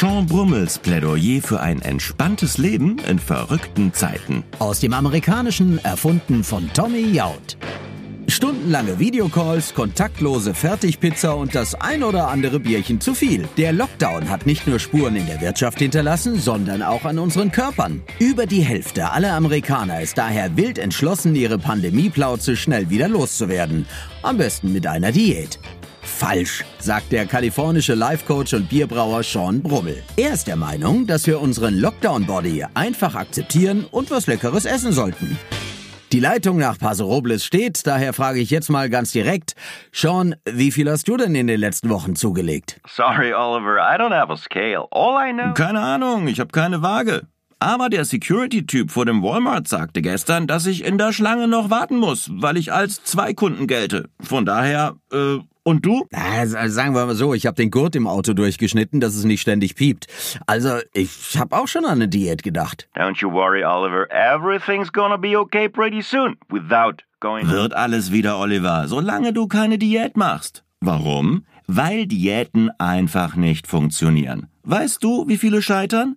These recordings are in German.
Sean Brummels Plädoyer für ein entspanntes Leben in verrückten Zeiten. Aus dem Amerikanischen, erfunden von Tommy Jaud. Stundenlange Videocalls, kontaktlose Fertigpizza und das ein oder andere Bierchen zu viel. Der Lockdown hat nicht nur Spuren in der Wirtschaft hinterlassen, sondern auch an unseren Körpern. Über die Hälfte aller Amerikaner ist daher wild entschlossen, ihre Pandemieplauze schnell wieder loszuwerden. Am besten mit einer Diät. Falsch, sagt der kalifornische Life-Coach und Bierbrauer Sean Brummel. Er ist der Meinung, dass wir unseren Lockdown-Body einfach akzeptieren und was Leckeres essen sollten. Die Leitung nach Paso Robles steht, daher frage ich jetzt mal ganz direkt. Sean, wie viel hast du denn in den letzten Wochen zugelegt? Sorry, Oliver, I don't have a scale. All I know... Keine Ahnung, ich habe keine Waage. Aber der Security-Typ vor dem Walmart sagte gestern, dass ich in der Schlange noch warten muss, weil ich als 2 Kunden gelte. Von daher, und du? Sagen wir mal so, ich habe den Gurt im Auto durchgeschnitten, dass es nicht ständig piept. Also, ich habe auch schon an eine Diät gedacht. Don't you worry, Oliver. Everything's gonna be okay pretty soon. Without going... Wird alles wieder, Oliver, solange du keine Diät machst. Warum? Weil Diäten einfach nicht funktionieren. Weißt du, wie viele scheitern?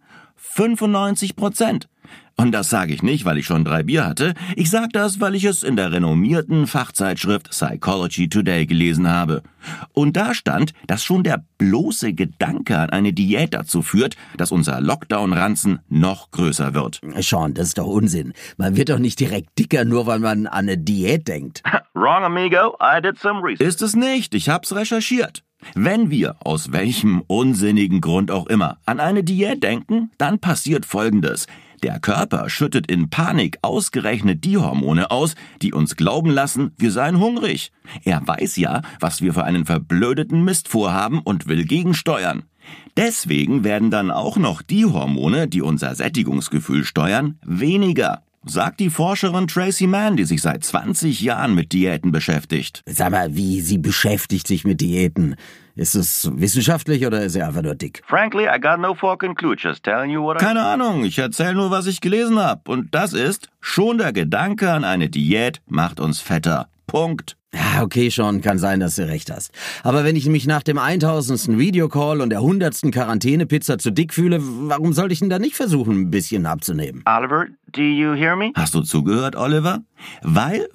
95%. Und das sage ich nicht, weil ich schon 3 Bier hatte. Ich sage das, weil ich es in der renommierten Fachzeitschrift Psychology Today gelesen habe. Und da stand, dass schon der bloße Gedanke an eine Diät dazu führt, dass unser Lockdown-Ranzen noch größer wird. Sean, das ist doch Unsinn. Man wird doch nicht direkt dicker, nur weil man an eine Diät denkt. Wrong, amigo. I did some research. Ist es nicht. Ich hab's recherchiert. Wenn wir, aus welchem unsinnigen Grund auch immer, an eine Diät denken, dann passiert Folgendes. Der Körper schüttet in Panik ausgerechnet die Hormone aus, die uns glauben lassen, wir seien hungrig. Er weiß ja, was wir für einen verblödeten Mist vorhaben und will gegensteuern. Deswegen werden dann auch noch die Hormone, die unser Sättigungsgefühl steuern, weniger. Sagt die Forscherin Tracy Mann, die sich seit 20 Jahren mit Diäten beschäftigt. Sag mal, wie sie beschäftigt sich mit Diäten? Ist es wissenschaftlich oder ist sie einfach nur dick? Frankly, I got no fucking clue. Just telling you what I... Keine Ahnung, ich erzähle nur, was ich gelesen habe. Und das ist, schon der Gedanke an eine Diät macht uns fetter. Punkt. Ja, okay, schon, kann sein, dass du recht hast. Aber wenn ich mich nach dem 1000. Videocall und der 100. Quarantänepizza zu dick fühle, warum sollte ich denn da nicht versuchen, ein bisschen abzunehmen? Oliver, do you hear me? Hast du zugehört, Oliver? Weil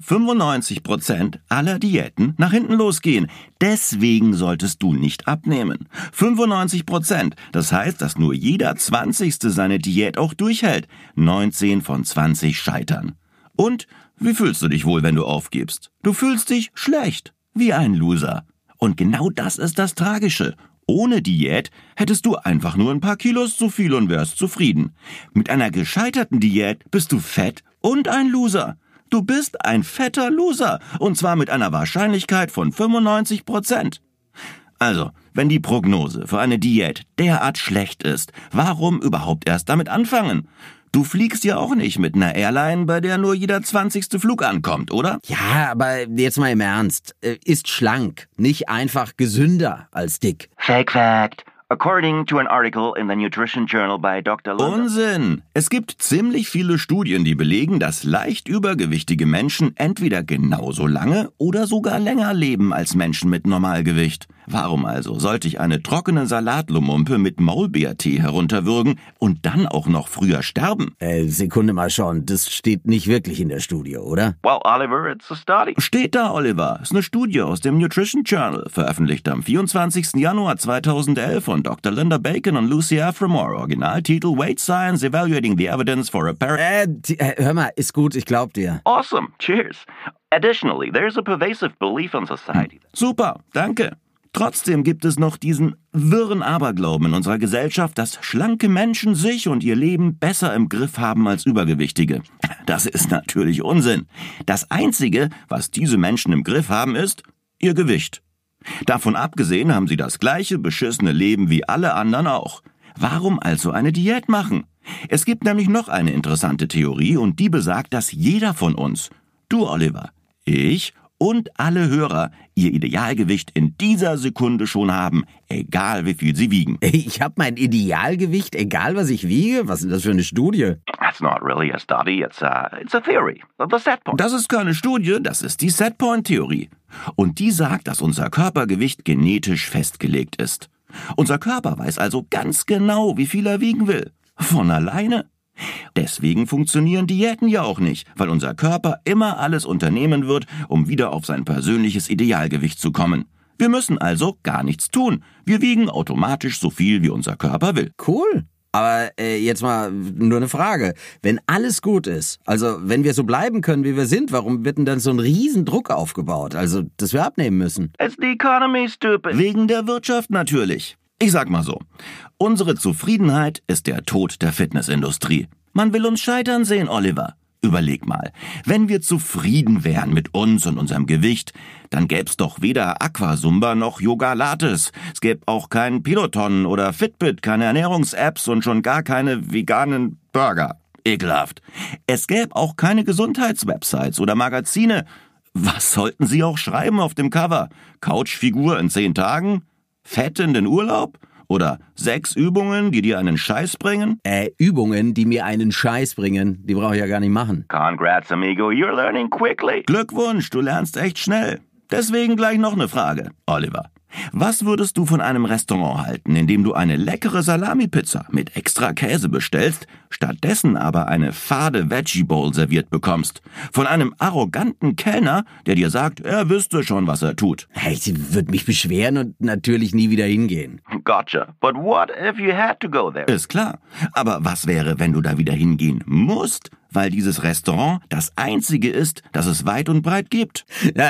95% aller Diäten nach hinten losgehen. Deswegen solltest du nicht abnehmen. 95%. Das heißt, dass nur jeder 20. seine Diät auch durchhält. 19 von 20 scheitern. Und wie fühlst du dich wohl, wenn du aufgibst? Du fühlst dich schlecht, wie ein Loser. Und genau das ist das Tragische. Ohne Diät hättest du einfach nur ein paar Kilos zu viel und wärst zufrieden. Mit einer gescheiterten Diät bist du fett und ein Loser. Du bist ein fetter Loser, und zwar mit einer Wahrscheinlichkeit von 95%. Also, wenn die Prognose für eine Diät derart schlecht ist, warum überhaupt erst damit anfangen? Du fliegst ja auch nicht mit einer Airline, bei der nur jeder 20. Flug ankommt, oder? Ja, aber jetzt mal im Ernst. Ist schlank nicht einfach gesünder als dick? Fake fact. According to an article in the Nutrition Journal by Dr. Linda... Unsinn! Es gibt ziemlich viele Studien, die belegen, dass leicht übergewichtige Menschen entweder genauso lange oder sogar länger leben als Menschen mit Normalgewicht. Warum also sollte ich eine trockene Salatlumumpe mit Maulbeertee herunterwürgen und dann auch noch früher sterben? Sekunde mal schon, das steht nicht wirklich in der Studie, oder? Well, Oliver, it's a study. Steht da, Oliver. Ist eine Studie aus dem Nutrition Journal, veröffentlicht am 24. Januar 2011 von Dr. Linda Bacon und Lucy Aframore. Originaltitel Weight Science Evaluating the Evidence for a Hör mal, ist gut, ich glaub dir. Awesome. Cheers. Additionally, there's a pervasive belief in society. Super, danke. Trotzdem gibt es noch diesen wirren Aberglauben in unserer Gesellschaft, dass schlanke Menschen sich und ihr Leben besser im Griff haben als Übergewichtige. Das ist natürlich Unsinn. Das Einzige, was diese Menschen im Griff haben, ist ihr Gewicht. Davon abgesehen haben sie das gleiche beschissene Leben wie alle anderen auch. Warum also eine Diät machen? Es gibt nämlich noch eine interessante Theorie und die besagt, dass jeder von uns, du Oliver, ich und alle Hörer, ihr Idealgewicht in dieser Sekunde schon haben, egal wie viel sie wiegen. Ich habe mein Idealgewicht, egal was ich wiege? Was ist das für eine Studie? That's not really a study, it's a theory. The Setpoint. Das ist keine Studie, das ist die Setpoint-Theorie. Und die sagt, dass unser Körpergewicht genetisch festgelegt ist. Unser Körper weiß also ganz genau, wie viel er wiegen will. Von alleine. Deswegen funktionieren Diäten ja auch nicht, weil unser Körper immer alles unternehmen wird, um wieder auf sein persönliches Idealgewicht zu kommen. Wir müssen also gar nichts tun. Wir wiegen automatisch so viel, wie unser Körper will. Cool. Aber jetzt mal nur eine Frage. Wenn alles gut ist, also wenn wir so bleiben können, wie wir sind, warum wird denn dann so ein Riesendruck aufgebaut? Also, dass wir abnehmen müssen? It's the economy, stupid. Wegen der Wirtschaft natürlich. Ich sag mal so, unsere Zufriedenheit ist der Tod der Fitnessindustrie. Man will uns scheitern sehen, Oliver. Überleg mal, wenn wir zufrieden wären mit uns und unserem Gewicht, dann gäb's doch weder Aquasumba noch Yoga Lattes. Es gäbe auch kein Peloton oder Fitbit, keine Ernährungs-Apps und schon gar keine veganen Burger. Ekelhaft. Es gäbe auch keine Gesundheitswebsites oder Magazine. Was sollten sie auch schreiben auf dem Cover? Couchfigur in 10 Tagen? Fett in den Urlaub? Oder 6 Übungen, die dir einen Scheiß bringen? Übungen, die mir einen Scheiß bringen, die brauche ich ja gar nicht machen. Congrats, amigo. You're learning quickly. Glückwunsch, du lernst echt schnell. Deswegen gleich noch eine Frage, Oliver. Was würdest du von einem Restaurant halten, in dem du eine leckere Salami-Pizza mit extra Käse bestellst, stattdessen aber eine fade Veggie-Bowl serviert bekommst? Von einem arroganten Kellner, der dir sagt, er wüsste schon, was er tut. Ich würde mich beschweren und natürlich nie wieder hingehen. Gotcha. But what if you had to go there? Ist klar. Aber was wäre, wenn du da wieder hingehen musst? Weil dieses Restaurant das einzige ist, das es weit und breit gibt.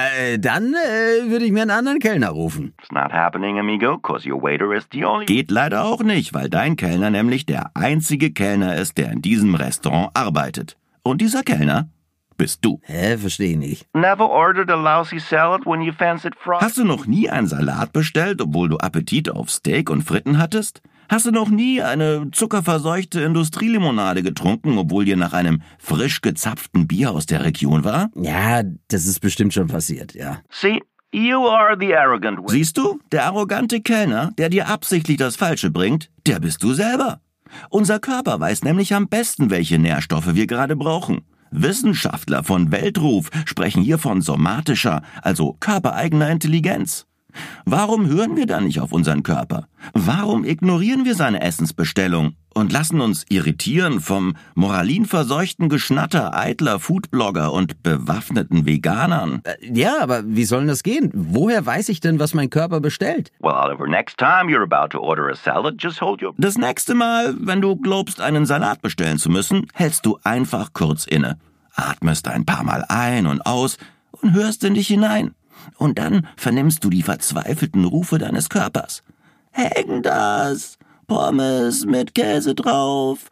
Dann würde ich mir einen anderen Kellner rufen. It's not happening, amigo, cause your waiter is the only... Geht leider auch nicht, weil dein Kellner nämlich der einzige Kellner ist, der in diesem Restaurant arbeitet. Und dieser Kellner bist du. Verstehe nicht. Never ordered a lousy salad when you fancied fries? Hast du noch nie einen Salat bestellt, obwohl du Appetit auf Steak und Fritten hattest? Hast du noch nie eine zuckerverseuchte Industrielimonade getrunken, obwohl dir nach einem frisch gezapften Bier aus der Region war? Ja, das ist bestimmt schon passiert, ja. See, you are the arrogant one. Siehst du, der arrogante Kellner, der dir absichtlich das Falsche bringt, der bist du selber. Unser Körper weiß nämlich am besten, welche Nährstoffe wir gerade brauchen. Wissenschaftler von Weltruf sprechen hier von somatischer, also körpereigener Intelligenz. Warum hören wir da nicht auf unseren Körper? Warum ignorieren wir seine Essensbestellung und lassen uns irritieren vom moralinverseuchten Geschnatter eitler Foodblogger und bewaffneten Veganern? Ja, aber wie soll das gehen? Woher weiß ich denn, was mein Körper bestellt? Well, Oliver, next time you're about to order a salad, just hold your... Das nächste Mal, wenn du glaubst, einen Salat bestellen zu müssen, hältst du einfach kurz inne, atmest ein paar Mal ein und aus und hörst in dich hinein. Und dann vernimmst du die verzweifelten Rufe deines Körpers. Häng das! Pommes mit Käse drauf,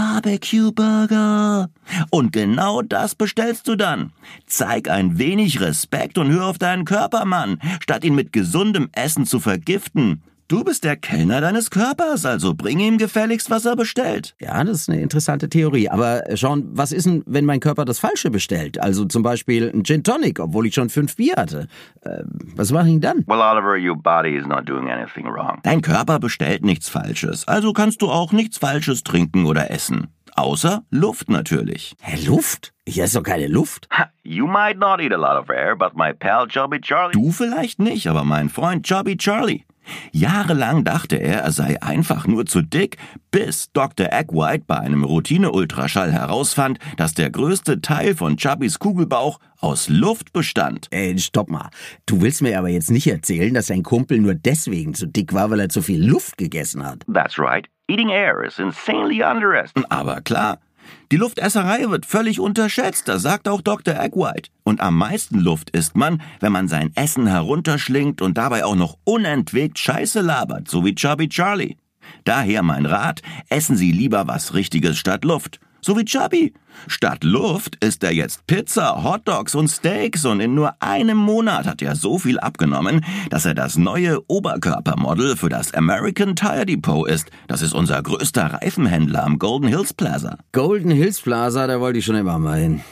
Barbecue-Burger. Und genau das bestellst du dann. Zeig ein wenig Respekt und hör auf deinen Körper, Mann, statt ihn mit gesundem Essen zu vergiften. Du bist der Kellner deines Körpers, also bring ihm gefälligst, was er bestellt. Ja, das ist eine interessante Theorie. Aber Sean, was ist denn, wenn mein Körper das Falsche bestellt? Also zum Beispiel ein Gin Tonic, obwohl ich schon 5 Bier hatte. Was mache ich denn dann? Well, Oliver, your body is not doing anything wrong. Dein Körper bestellt nichts Falsches, also kannst du auch nichts Falsches trinken oder essen. Außer Luft natürlich. Luft? Hier ist doch keine Luft. You might not eat a lot of air, but my pal Chubby Charlie... Du vielleicht nicht, aber mein Freund Chubby Charlie. Jahrelang dachte er sei einfach nur zu dick, bis Dr. Egg-White bei einem Routine-Ultraschall herausfand, dass der größte Teil von Chubbys Kugelbauch aus Luft bestand. Stopp mal. Du willst mir aber jetzt nicht erzählen, dass dein Kumpel nur deswegen zu dick war, weil er zu viel Luft gegessen hat. That's right. Eating air is insanely underestimated. Aber klar. Die Luftesserei wird völlig unterschätzt, das sagt auch Dr. Egg-White. Und am meisten Luft isst man, wenn man sein Essen herunterschlingt und dabei auch noch unentwegt Scheiße labert, so wie Chubby Charlie. Daher mein Rat, essen Sie lieber was Richtiges statt Luft. So wie Chubby. Statt Luft isst er jetzt Pizza, Hotdogs und Steaks und in nur einem Monat hat er so viel abgenommen, dass er das neue Oberkörpermodel für das American Tire Depot ist. Das ist unser größter Reifenhändler am Golden Hills Plaza. Golden Hills Plaza, da wollte ich schon immer mal hin.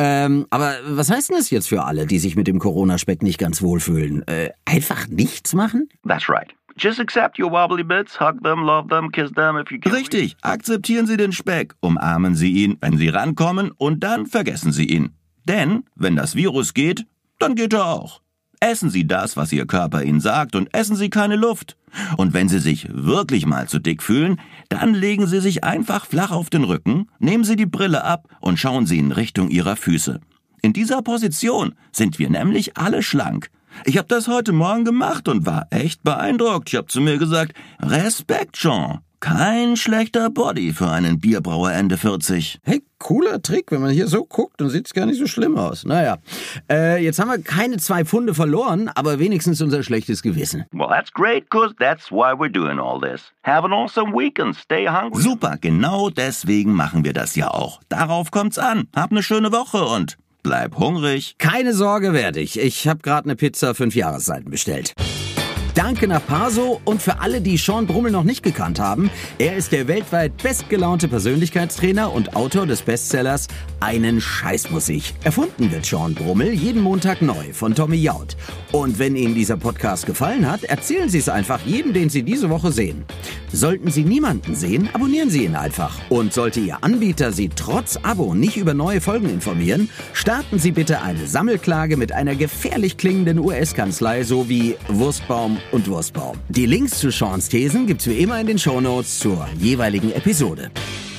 Aber was heißt denn das jetzt für alle, die sich mit dem Corona-Speck nicht ganz wohlfühlen? Einfach nichts machen? That's right. Just accept your wobbly bits, hug them, love them, kiss them if you can. Richtig, akzeptieren Sie den Speck, umarmen Sie ihn, wenn Sie rankommen und dann vergessen Sie ihn. Denn, wenn das Virus geht, dann geht er auch. Essen Sie das, was Ihr Körper Ihnen sagt, und essen Sie keine Luft. Und wenn Sie sich wirklich mal zu dick fühlen, dann legen Sie sich einfach flach auf den Rücken, nehmen Sie die Brille ab und schauen Sie in Richtung Ihrer Füße. In dieser Position sind wir nämlich alle schlank. Ich habe das heute Morgen gemacht und war echt beeindruckt. Ich habe zu mir gesagt, Respekt, Jean. Kein schlechter Body für einen Bierbrauer Ende 40. Hey, cooler Trick. Wenn man hier so guckt, dann sieht's gar nicht so schlimm aus. Naja, jetzt haben wir keine 2 Pfunde verloren, aber wenigstens unser schlechtes Gewissen. Well, that's great, cause that's why we're doing all this. Have an awesome weekend. Stay hungry. Super, genau deswegen machen wir das ja auch. Darauf kommt's an. Hab eine schöne Woche und bleib hungrig. Keine Sorge, werde ich. Ich habe gerade eine Pizza 5 Jahreszeiten bestellt. Danke nach Paso und für alle, die Sean Brummel noch nicht gekannt haben, er ist der weltweit bestgelaunte Persönlichkeitstrainer und Autor des Bestsellers Einen Scheiß muss ich. Erfunden wird Sean Brummel jeden Montag neu von Tommy Jaud. Und wenn Ihnen dieser Podcast gefallen hat, erzählen Sie es einfach jedem, den Sie diese Woche sehen. Sollten Sie niemanden sehen, abonnieren Sie ihn einfach. Und sollte Ihr Anbieter Sie trotz Abo nicht über neue Folgen informieren, starten Sie bitte eine Sammelklage mit einer gefährlich klingenden US-Kanzlei sowie Wurstbaum und Wurstbaum. Die Links zu Seans Thesen gibt's wie immer in den Shownotes zur jeweiligen Episode.